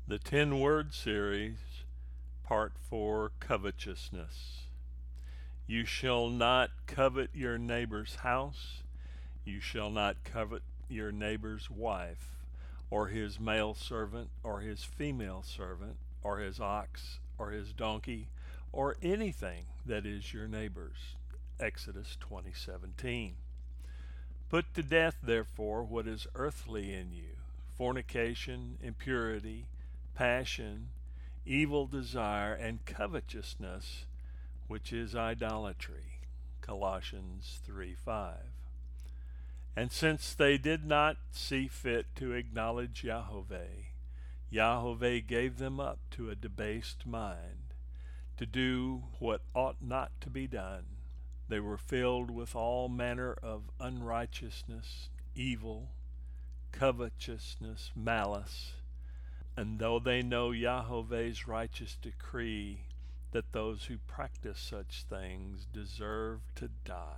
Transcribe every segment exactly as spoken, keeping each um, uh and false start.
The Ten Word Series, Part four, Covetousness. You shall not covet your neighbor's house. You shall not covet your neighbor's wife, or his male servant, or his female servant, or his ox, or his donkey, or anything that is your neighbor's. Exodus twenty seventeen. Put to death, therefore, what is earthly in you: fornication, impurity, passion, evil desire, and covetousness, which is idolatry. Colossians three five. And since they did not see fit to acknowledge Yahweh, Yahweh gave them up to a debased mind, to do what ought not to be done. They were filled with all manner of unrighteousness, evil, covetousness, malice. And though they know Yahweh's righteous decree that those who practice such things deserve to die.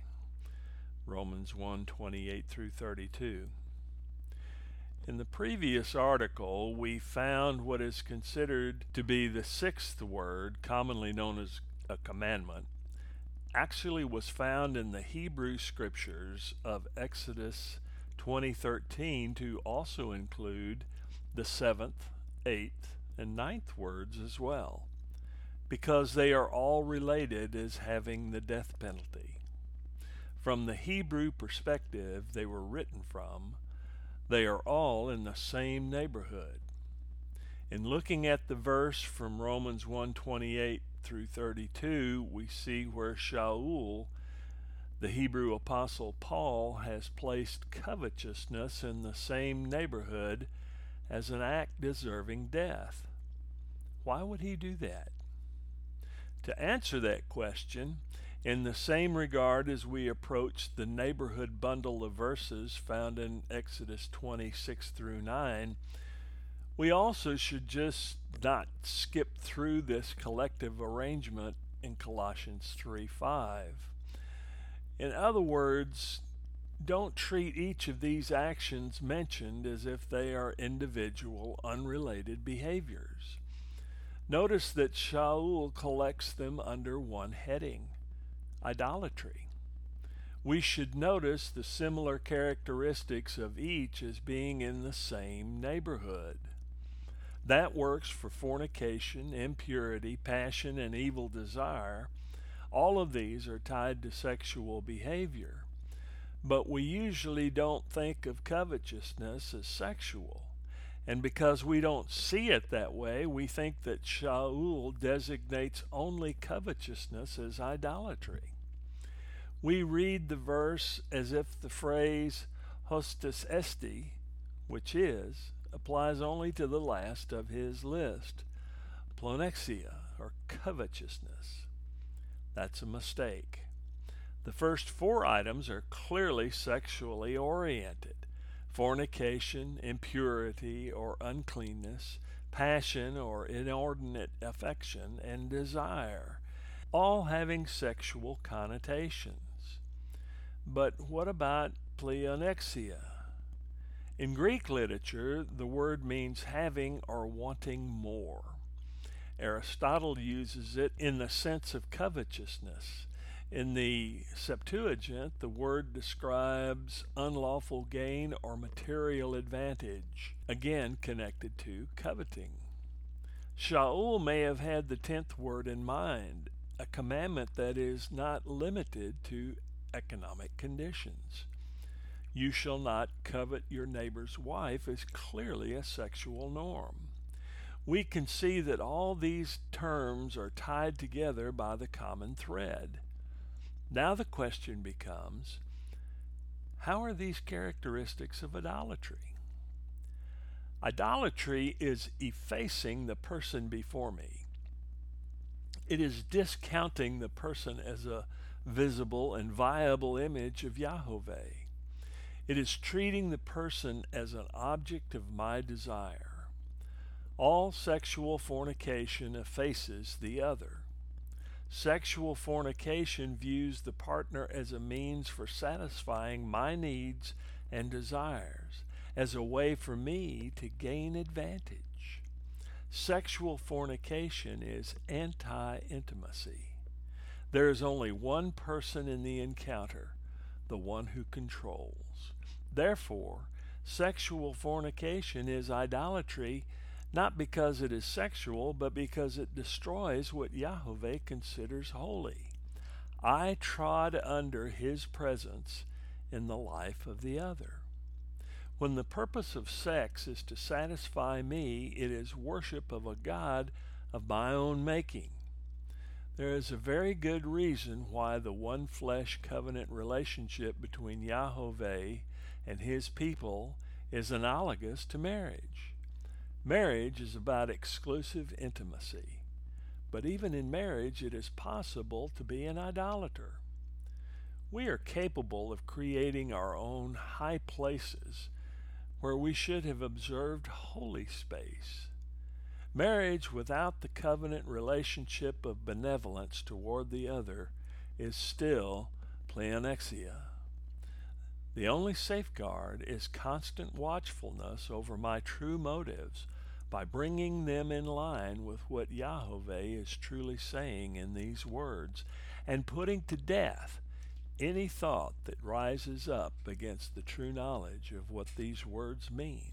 Romans one twenty-eight through thirty-two. In the previous article, we found what is considered to be the sixth word, commonly known as a commandment, actually was found in the Hebrew scriptures of Exodus twenty thirteen to also include the seventh, eighth, and ninth words as well, because they are all related as having the death penalty. From the Hebrew perspective they were written from, they are all in the same neighborhood. In looking at the verse from Romans one twenty-eight through thirty-two, we see where Shaul, the Hebrew apostle Paul, has placed covetousness in the same neighborhood as an act deserving death. Why would he do that? To answer that question, in the same regard as we approach the neighborhood bundle of verses found in Exodus twenty-six through nine, we also should just not skip through this collective arrangement in Colossians three five. In other words, don't treat each of these actions mentioned as if they are individual, unrelated behaviors. Notice that Shaul collects them under one heading: idolatry. We should notice the similar characteristics of each as being in the same neighborhood. That works for fornication, impurity, passion, and evil desire. All of these are tied to sexual behavior. But we usually don't think of covetousness as sexual. And because we don't see it that way, we think that Shaul designates only covetousness as idolatry. We read the verse as if the phrase hostis esti, which is, applies only to the last of his list, plonexia, or covetousness. That's a mistake. The first four items are clearly sexually oriented: fornication, impurity or uncleanness, passion or inordinate affection, and desire, all having sexual connotations. But what about pleonexia? In Greek literature, the word means having or wanting more. Aristotle uses it in the sense of covetousness. In the Septuagint, the word describes unlawful gain or material advantage, again connected to coveting. Shaul may have had the tenth word in mind, a commandment that is not limited to economic conditions. You shall not covet your neighbor's wife is clearly a sexual norm. We can see that all these terms are tied together by the common thread. Now the question becomes, how are these characteristics of idolatry? Idolatry is effacing the person before me. It is discounting the person as a visible and viable image of Yahweh. It is treating the person as an object of my desire. All sexual fornication effaces the other. Sexual fornication views the partner as a means for satisfying my needs and desires, as a way for me to gain advantage. Sexual fornication is anti-intimacy. There is only one person in the encounter, the one who controls. Therefore, sexual fornication is idolatry, not because it is sexual, but because it destroys what Yahweh considers holy. I trod under his presence in the life of the other. When the purpose of sex is to satisfy me, it is worship of a God of my own making. There is a very good reason why the one flesh covenant relationship between Yahweh and his people is analogous to marriage. Marriage is about exclusive intimacy, but even in marriage it is possible to be an idolater. We are capable of creating our own high places where we should have observed holy space. Marriage without the covenant relationship of benevolence toward the other is still pleonexia. The only safeguard is constant watchfulness over my true motives by bringing them in line with what Yahweh is truly saying in these words, and putting to death any thought that rises up against the true knowledge of what these words mean.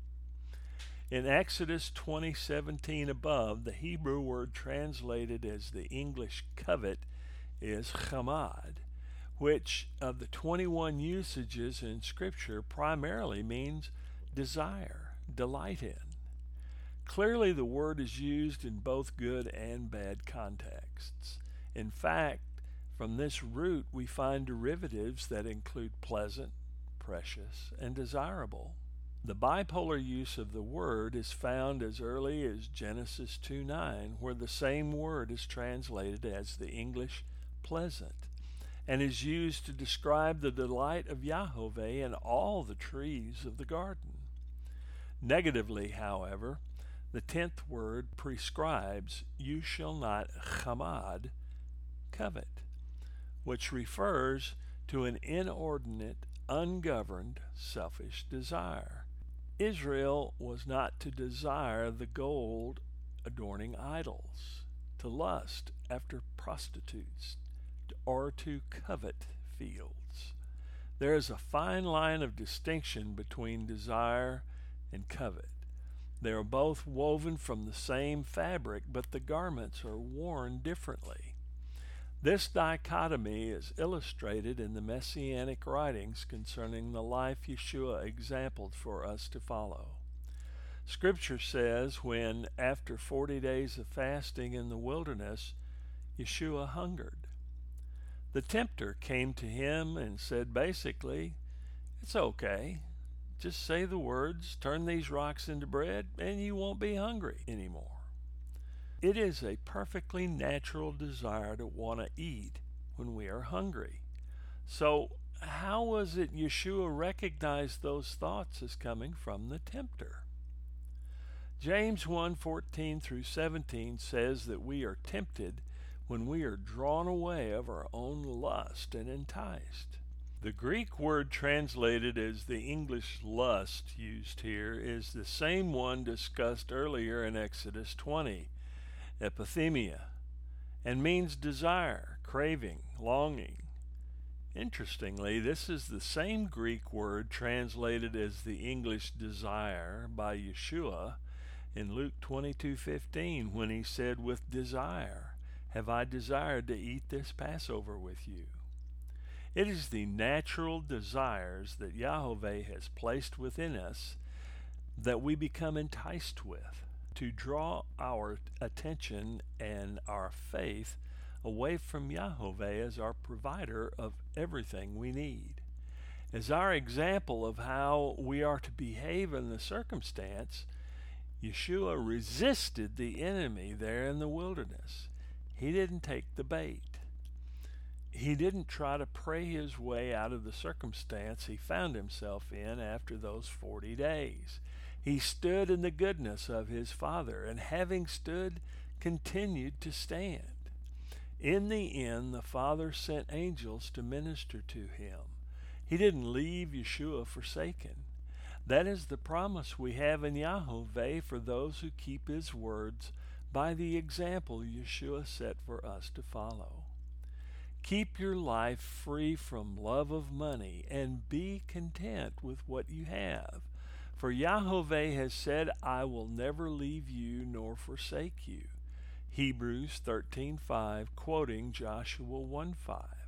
In Exodus twenty seventeen above, the Hebrew word translated as the English covet is chamad, which of the twenty-one usages in Scripture primarily means desire, delight in. Clearly the word is used in both good and bad contexts. In fact, from this root we find derivatives that include pleasant, precious, and desirable. The bipolar use of the word is found as early as Genesis two nine, where the same word is translated as the English pleasant, and is used to describe the delight of Yahweh in all the trees of the garden. Negatively, however, the tenth word prescribes, "You shall not chamad, covet," which refers to an inordinate, ungoverned, selfish desire. Israel was not to desire the gold adorning idols, to lust after prostitutes, or to covet fields. There is a fine line of distinction between desire and covet. They are both woven from the same fabric, but the garments are worn differently. This dichotomy is illustrated in the Messianic writings concerning the life Yeshua exampled for us to follow. Scripture says when, after forty days of fasting in the wilderness, Yeshua hungered. The tempter came to him and said basically, "It's okay. Just say the words, turn these rocks into bread, and you won't be hungry anymore." It is a perfectly natural desire to want to eat when we are hungry. So how was it Yeshua recognized those thoughts as coming from the tempter? James one fourteen through seventeen says that we are tempted when we are drawn away of our own lust and enticed. The Greek word translated as the English lust used here is the same one discussed earlier in Exodus twenty, epithemia, and means desire, craving, longing. Interestingly, this is the same Greek word translated as the English desire by Yeshua in Luke twenty-two fifteen when he said, "With desire have I desired to eat this Passover with you." It is the natural desires that Yahweh has placed within us that we become enticed with, to draw our attention and our faith away from Yahweh as our provider of everything we need. As our example of how we are to behave in the circumstance, Yeshua resisted the enemy there in the wilderness. He didn't take the bait. He didn't try to pray his way out of the circumstance he found himself in after those forty days. He stood in the goodness of his Father, and having stood, continued to stand. In the end, the Father sent angels to minister to him. He didn't leave Yeshua forsaken. That is the promise we have in Yahovah for those who keep His words by the example Yeshua set for us to follow. Keep your life free from love of money and be content with what you have. For Yahovah has said, I will never leave you nor forsake you. Hebrews thirteen five, quoting Joshua one five.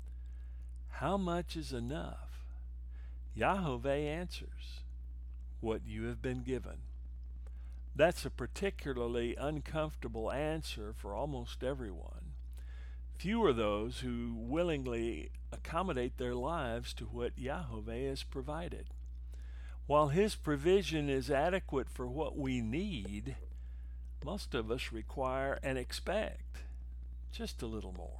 How much is enough? Yahovah answers, what you have been given. That's a particularly uncomfortable answer for almost everyone. Few are those who willingly accommodate their lives to what Yahovah has provided. While His provision is adequate for what we need, most of us require and expect just a little more.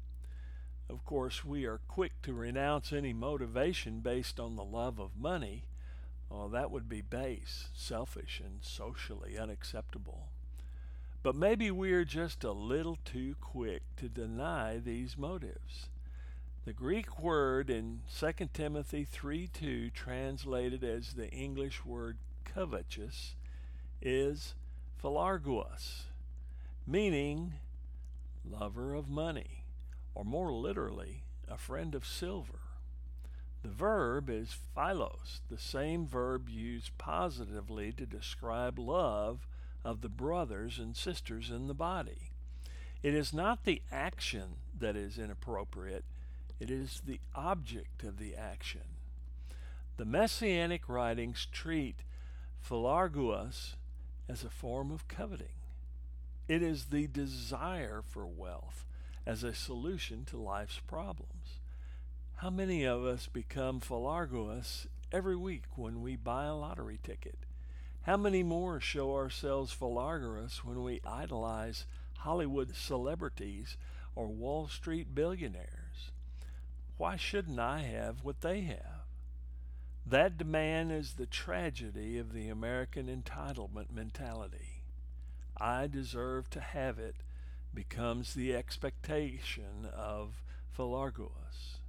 Of course, we are quick to renounce any motivation based on the love of money. Oh, that would be base, selfish, and socially unacceptable. But maybe we're just a little too quick to deny these motives. The Greek word in Second Timothy three two, translated as the English word covetous, is philargos, meaning lover of money, or more literally, a friend of silver. The verb is philos, the same verb used positively to describe love of the brothers and sisters in the body. It is not the action that is inappropriate, it is the object of the action. The Messianic writings treat philargos as a form of coveting. It is the desire for wealth as a solution to life's problems. How many of us become philargos every week when we buy a lottery ticket? How many more show ourselves philargos when we idolize Hollywood celebrities or Wall Street billionaires? Why shouldn't I have what they have? That demand is the tragedy of the American entitlement mentality. I deserve to have it becomes the expectation of philargos.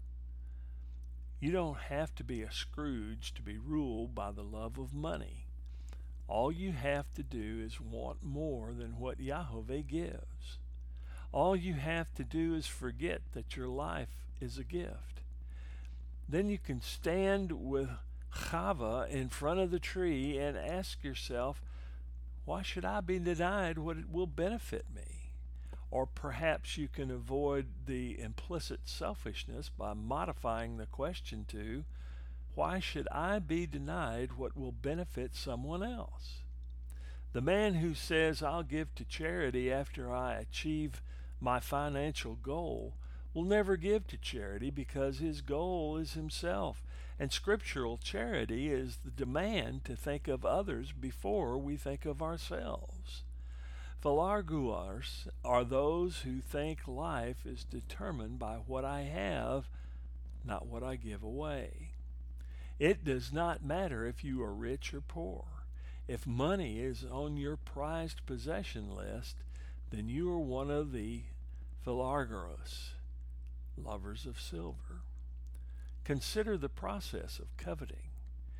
You don't have to be a Scrooge to be ruled by the love of money. All you have to do is want more than what Yahovah gives. All you have to do is forget that your life is a gift. Then you can stand with Chava in front of the tree and ask yourself, why should I be denied what it will benefit me? Or perhaps you can avoid the implicit selfishness by modifying the question to, why should I be denied what will benefit someone else? The man who says, I'll give to charity after I achieve my financial goal, will never give to charity because his goal is himself. And scriptural charity is the demand to think of others before we think of ourselves. Philargos are those who think life is determined by what I have, not what I give away. It does not matter if you are rich or poor. If money is on your prized possession list, then you are one of the philargos, lovers of silver. Consider the process of coveting.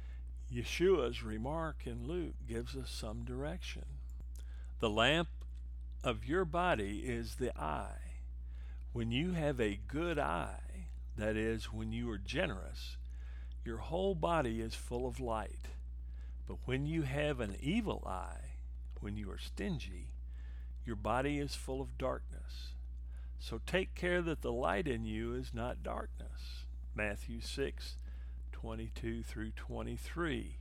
Yeshua's remark in Luke gives us some direction. The lamp of your body is the eye. When you have a good eye, that is, when you are generous, your whole body is full of light. But when you have an evil eye, when you are stingy, your body is full of darkness. So take care that the light in you is not darkness. Matthew six, twenty-two through twenty-three.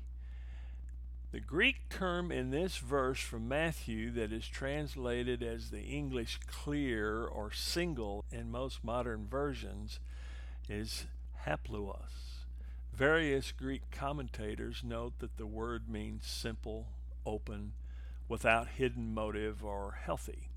The Greek term in this verse from Matthew that is translated as the English clear or single in most modern versions is hapluos. Various Greek commentators note that the word means simple, open, without hidden motive, or healthy.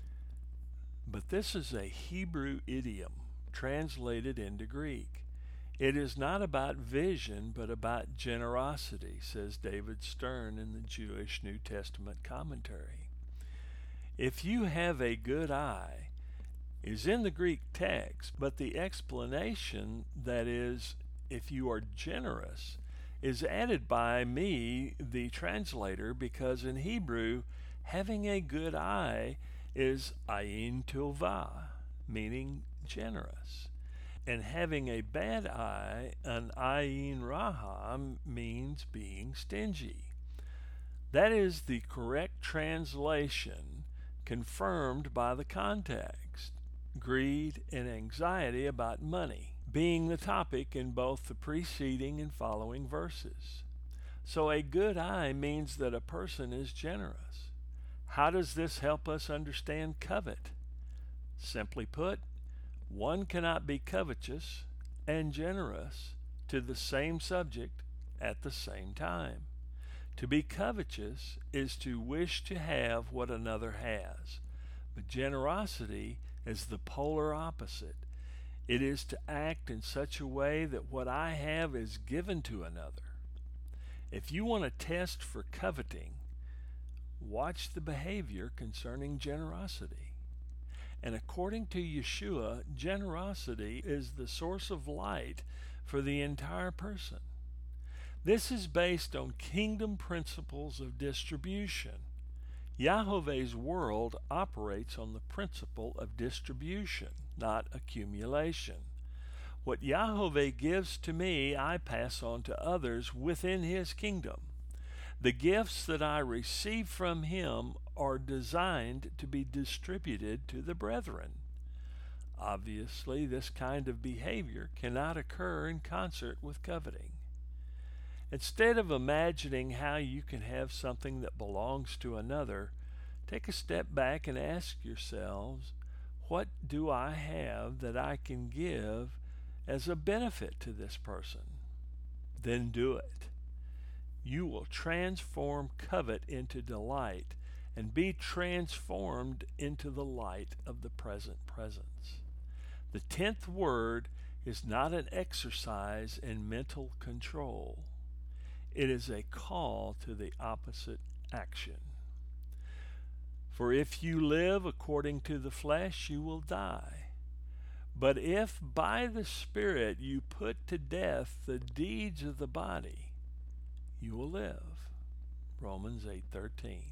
But this is a Hebrew idiom translated into Greek. It is not about vision, but about generosity, says David Stern in the Jewish New Testament commentary. If you have a good eye is in the Greek text, but the explanation, that is, if you are generous, is added by me, the translator, because in Hebrew, having a good eye is ayin tova, meaning generous. And having a bad eye, an ayin raha, means being stingy. That is the correct translation, confirmed by the context. Greed and anxiety about money being the topic in both the preceding and following verses. So a good eye means that a person is generous. How does this help us understand covet? Simply put, one cannot be covetous and generous to the same subject at the same time. To be covetous is to wish to have what another has, but generosity is the polar opposite. It is to act in such a way that what I have is given to another. If you want to test for coveting, watch the behavior concerning generosity. And according to Yeshua, generosity is the source of light for the entire person. This is based on kingdom principles of distribution. Yahweh's world operates on the principle of distribution, not accumulation. What Yahweh gives to me, I pass on to others within his kingdom. The gifts that I receive from him are designed to be distributed to the brethren. Obviously, this kind of behavior cannot occur in concert with coveting. Instead of imagining how you can have something that belongs to another, take a step back and ask yourselves, what do I have that I can give as a benefit to this person? Then do it. You will transform covet into delight and be transformed into the light of the present presence. The tenth word is not an exercise in mental control. It is a call to the opposite action. For if you live according to the flesh, you will die. But if by the Spirit you put to death the deeds of the body, you will live. Romans eight thirteen.